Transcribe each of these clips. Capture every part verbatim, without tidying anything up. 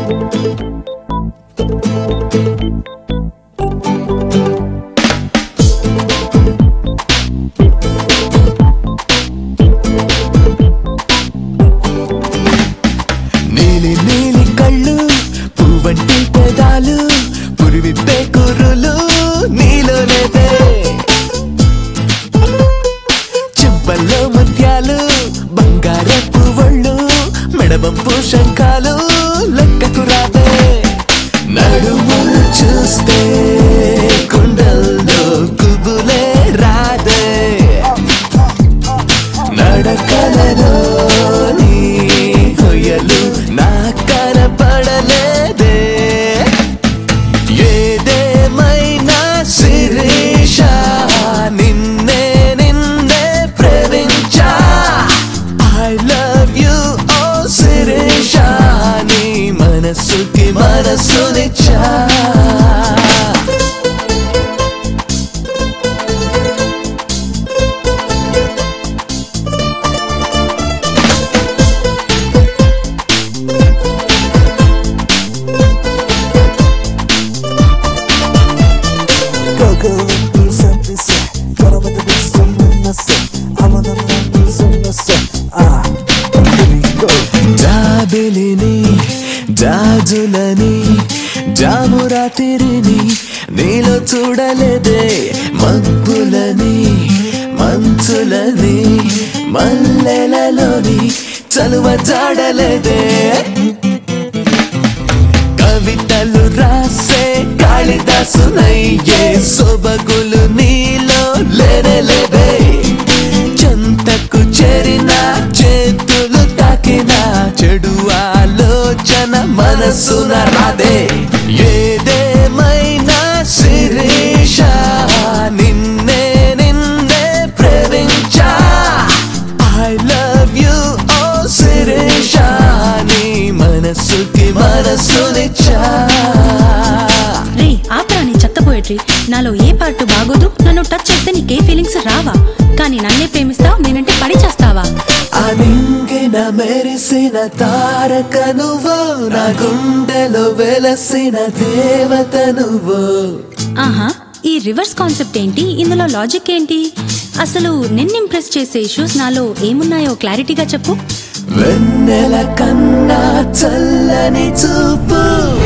నీలి నీలి కళ్ళు పువ్వంటి పెదాలు పురివిప్పే కుర్రులు నీలో లేదే చెంపల్లో ముత్యాలు బంగారపు ఒళ్ళు మెడబంపు శంఖాలు లెక్కకు రావే నడుములు చూస్తే కుండల్లో కుబులే రాదే నడకలలో నీ హొయలు నా కనపడలేదే ఏదేమైనా శిరీష నిన్నే నిన్నే ప్రేమించా I love you oh Sirisha నీ మనసుకి మనసునిచ్చా జాబిలిని జాజులని జామురాతిరిని నీలో చూడలేదే మబ్బులని మంచులని మల్లెలలోని చలువ జాడలేదే కవితలు రాసే కాళిదాసునయ్యే సొబగులు నీలో లేనలేదే చెంతకు చేరిన చేతులు తాకిన చెడు ఆలోచన మనసున రాదే ఏదేమైనా శిరీష నిన్నే నిన్నే ప్రేమించా I love you oh Sirisha నీ మనసుకి మనసునిచ్చా రే ఆపరా నీ చెత్త పోయట్రీ నాలో ఏ పార్ట్ బాగోదు నన్ను టచ్ చేస్తే నీకే ఫీలింగ్స్ రావా కానీ నన్నే ప్రేమిస్తావు నేనంటే పడి చేస్తావా అనింగిన మెరిసిన తారక నువ్వు నా గుండెలో వెలసిన దేవత నువ్వు ఆహా ఈ రివర్స్ కాన్సెప్ట్ ఏంటి ఇందులో లాజిక్ ఏంటి అసలు నిన్ను ఇంప్రెస్ చేసే ఇష్యూస్ నాలో ఏమున్నాయో క్లారిటీగా చెప్పు వెన్నెల కన్నా చల్లని చూపు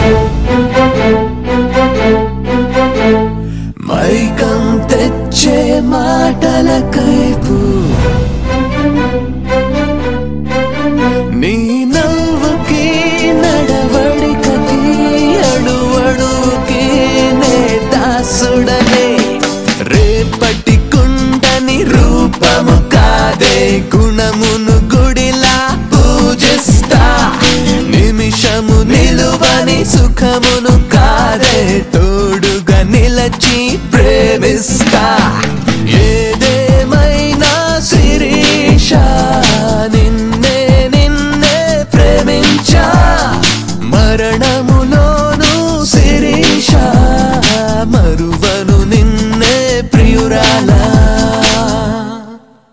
మైకం తెచ్చే మాటల కైపు నీ నవ్వుకి నడవడికకి అడు అడుగుకి నే దాసుడనే రేపటి కుండని రూపము కాదే గుణమును గుడిలా పూజిస్తా నిమిషము నిలువని సుఖమును